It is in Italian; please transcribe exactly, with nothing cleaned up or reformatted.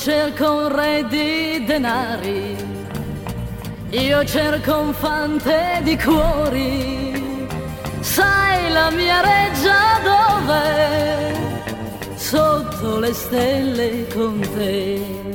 cerco un re di denari, io cerco un fante di cuori. Sai la mia reggia dov'è? Sotto le stelle con te.